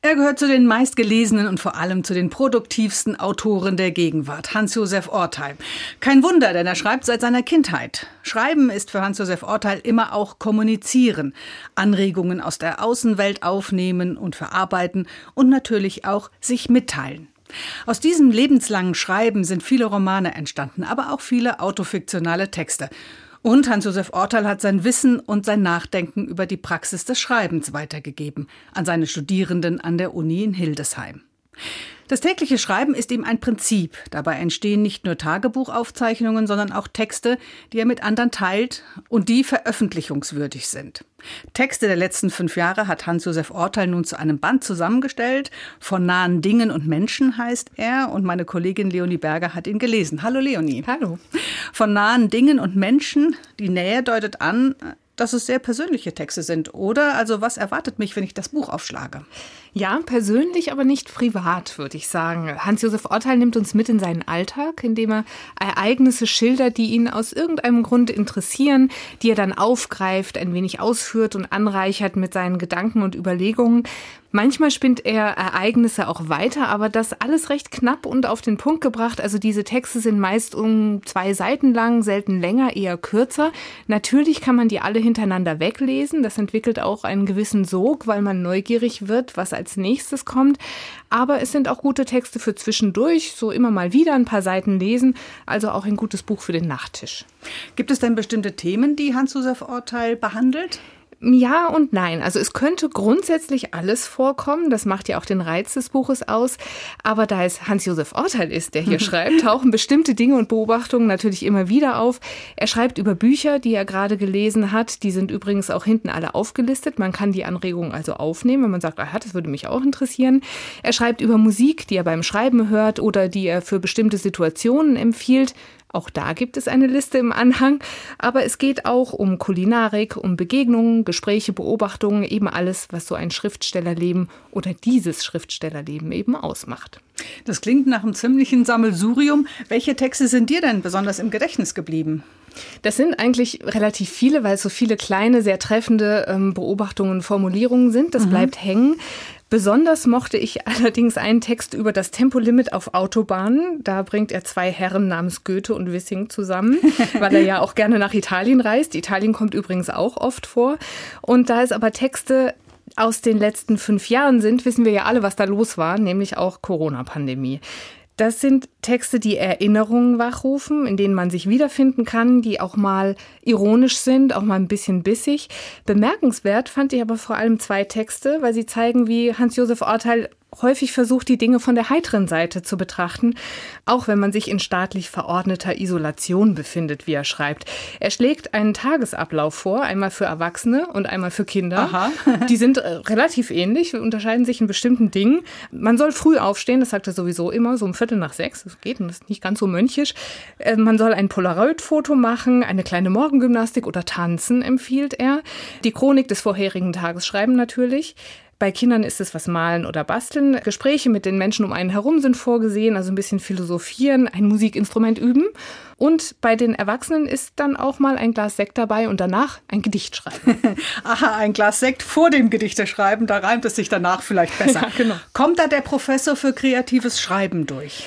Er gehört zu den meistgelesenen und vor allem zu den produktivsten Autoren der Gegenwart, Hans-Josef Orteil. Kein Wunder, denn er schreibt seit seiner Kindheit. Schreiben ist für Hans-Josef Orteil immer auch kommunizieren, Anregungen aus der Außenwelt aufnehmen und verarbeiten und natürlich auch sich mitteilen. Aus diesem lebenslangen Schreiben sind viele Romane entstanden, aber auch viele autofiktionale Texte. Und Hans-Josef Orteil hat sein Wissen und sein Nachdenken über die Praxis des Schreibens weitergegeben an seine Studierenden an der Uni in Hildesheim. Das tägliche Schreiben ist ihm ein Prinzip. Dabei entstehen nicht nur Tagebuchaufzeichnungen, sondern auch Texte, die er mit anderen teilt und die veröffentlichungswürdig sind. Texte der letzten 5 Jahre hat Hans-Josef Orteil nun zu einem Band zusammengestellt. Von nahen Dingen und Menschen heißt er und meine Kollegin Leonie Berger hat ihn gelesen. Hallo Leonie. Hallo. Von nahen Dingen und Menschen, die Nähe deutet an, dass es sehr persönliche Texte sind, oder? Also was erwartet mich, wenn ich das Buch aufschlage? Ja, persönlich, aber nicht privat, würde ich sagen. Hans-Josef Orteil nimmt uns mit in seinen Alltag, indem er Ereignisse schildert, die ihn aus irgendeinem Grund interessieren, die er dann aufgreift, ein wenig ausführt und anreichert mit seinen Gedanken und Überlegungen. Manchmal spinnt er Ereignisse auch weiter, aber das alles recht knapp und auf den Punkt gebracht. Also diese Texte sind meist um 2 Seiten lang, selten länger, eher kürzer. Natürlich kann man die alle hintereinander weglesen. Das entwickelt auch einen gewissen Sog, weil man neugierig wird, was als nächstes kommt. Aber es sind auch gute Texte für zwischendurch, so immer mal wieder ein paar Seiten lesen. Also auch ein gutes Buch für den Nachttisch. Gibt es denn bestimmte Themen, die Hans-Josef Orteil behandelt? Ja und nein. Also es könnte grundsätzlich alles vorkommen. Das macht ja auch den Reiz des Buches aus. Aber da es Hans-Josef Orteil ist, der hier schreibt, tauchen bestimmte Dinge und Beobachtungen natürlich immer wieder auf. Er schreibt über Bücher, die er gerade gelesen hat. Die sind übrigens auch hinten alle aufgelistet. Man kann die Anregungen also aufnehmen, wenn man sagt, das würde mich auch interessieren. Er schreibt über Musik, die er beim Schreiben hört oder die er für bestimmte Situationen empfiehlt. Auch da gibt es eine Liste im Anhang. Aber es geht auch um Kulinarik, um Begegnungen, Gespräche, Beobachtungen, eben alles, was so ein Schriftstellerleben oder dieses Schriftstellerleben eben ausmacht. Das klingt nach einem ziemlichen Sammelsurium. Welche Texte sind dir denn besonders im Gedächtnis geblieben? Das sind eigentlich relativ viele, weil es so viele kleine, sehr treffende Beobachtungen und Formulierungen sind. Das bleibt hängen. Besonders mochte ich allerdings einen Text über das Tempolimit auf Autobahnen. Da bringt er 2 Herren namens Goethe und Wissing zusammen, weil er ja auch gerne nach Italien reist. Italien kommt übrigens auch oft vor. Und da es aber Texte aus den letzten 5 Jahren sind, wissen wir ja alle, was da los war, nämlich auch Corona-Pandemie. Das sind Texte, die Erinnerungen wachrufen, in denen man sich wiederfinden kann, die auch mal ironisch sind, auch mal ein bisschen bissig. Bemerkenswert fand ich aber vor allem 2 Texte, weil sie zeigen, wie Hans-Josef Orteil häufig versucht, die Dinge von der heiteren Seite zu betrachten, auch wenn man sich in staatlich verordneter Isolation befindet, wie er schreibt. Er schlägt einen Tagesablauf vor, einmal für Erwachsene und einmal für Kinder. Aha. Die sind relativ ähnlich, unterscheiden sich in bestimmten Dingen. Man soll früh aufstehen, das sagt er sowieso immer, so um 5:45, das geht und das ist nicht ganz so mönchisch. Man soll ein Polaroid-Foto machen, eine kleine Morgengymnastik oder tanzen, empfiehlt er. Die Chronik des vorherigen Tages schreiben natürlich. Bei Kindern ist es was malen oder basteln. Gespräche mit den Menschen um einen herum sind vorgesehen, also ein bisschen philosophieren, ein Musikinstrument üben. Und bei den Erwachsenen ist dann auch mal ein Glas Sekt dabei und danach ein Gedicht schreiben. Aha, ein Glas Sekt vor dem Gedichteschreiben, da reimt es sich danach vielleicht besser. Ja, genau. Kommt da der Professor für kreatives Schreiben durch?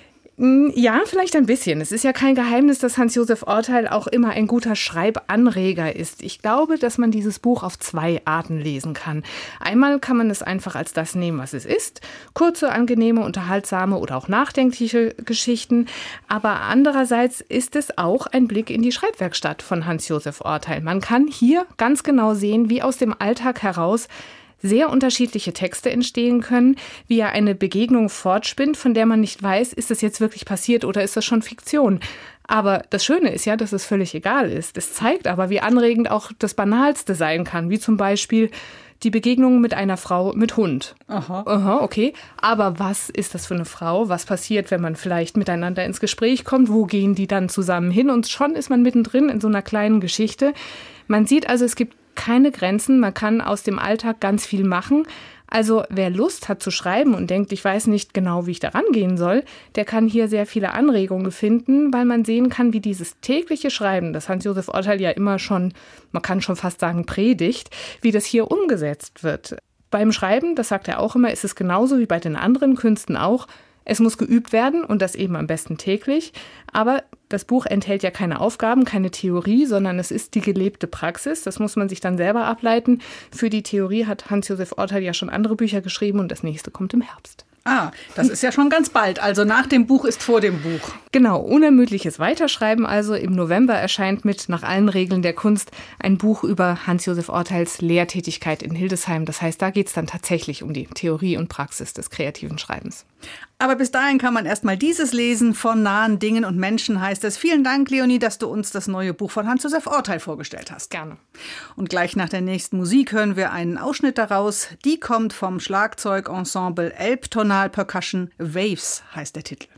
Ja, vielleicht ein bisschen. Es ist ja kein Geheimnis, dass Hans-Josef Orteil auch immer ein guter Schreibanreger ist. Ich glaube, dass man dieses Buch auf 2 Arten lesen kann. Einmal kann man es einfach als das nehmen, was es ist. Kurze, angenehme, unterhaltsame oder auch nachdenkliche Geschichten. Aber andererseits ist es auch ein Blick in die Schreibwerkstatt von Hans-Josef Orteil. Man kann hier ganz genau sehen, wie aus dem Alltag heraus sehr unterschiedliche Texte entstehen können, wie er eine Begegnung fortspinnt, von der man nicht weiß, ist das jetzt wirklich passiert oder ist das schon Fiktion. Aber das Schöne ist ja, dass es völlig egal ist. Es zeigt aber, wie anregend auch das Banalste sein kann, wie zum Beispiel die Begegnung mit einer Frau mit Hund. Aha, okay. Aber was ist das für eine Frau? Was passiert, wenn man vielleicht miteinander ins Gespräch kommt? Wo gehen die dann zusammen hin? Und schon ist man mittendrin in so einer kleinen Geschichte. Man sieht also, es gibt keine Grenzen. Man kann aus dem Alltag ganz viel machen. Also wer Lust hat zu schreiben und denkt, ich weiß nicht genau, wie ich da rangehen soll, der kann hier sehr viele Anregungen finden, weil man sehen kann, wie dieses tägliche Schreiben, das Hans-Josef Orteil ja immer schon, man kann schon fast sagen, predigt, wie das hier umgesetzt wird. Beim Schreiben, das sagt er auch immer, ist es genauso wie bei den anderen Künsten auch. Es muss geübt werden und das eben am besten täglich. Aber das Buch enthält ja keine Aufgaben, keine Theorie, sondern es ist die gelebte Praxis. Das muss man sich dann selber ableiten. Für die Theorie hat Hans-Josef Orteil ja schon andere Bücher geschrieben und das nächste kommt im Herbst. Ah, das ist ja schon ganz bald. Also nach dem Buch ist vor dem Buch. Genau, unermüdliches Weiterschreiben. Also im November erscheint mit Nach allen Regeln der Kunst ein Buch über Hans-Josef Orteils Lehrtätigkeit in Hildesheim. Das heißt, da geht es dann tatsächlich um die Theorie und Praxis des kreativen Schreibens. Aber bis dahin kann man erst mal dieses lesen. Von nahen Dingen und Menschen heißt es. Vielen Dank, Leonie, dass du uns das neue Buch von Hans-Josef Orteil vorgestellt hast. Gerne. Und gleich nach der nächsten Musik hören wir einen Ausschnitt daraus. Die kommt vom Schlagzeugensemble Elbtonal Percussion. Waves heißt der Titel.